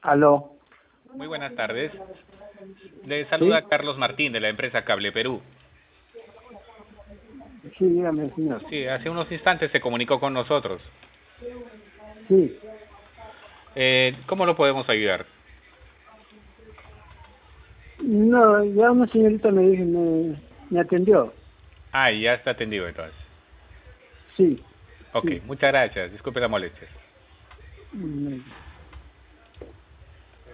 Aló, Muy buenas tardes. Le saluda ¿sí? Carlos Martín de la empresa Cable Perú. Sí, dígame, señor. Sí, hace unos instantes se comunicó con nosotros. Sí. ¿Cómo lo podemos ayudar? No, ya una señorita me dijo, me atendió. Ah, ya está atendido entonces. Sí, Ok, sí. muchas gracias. Disculpe la molestia. Mm,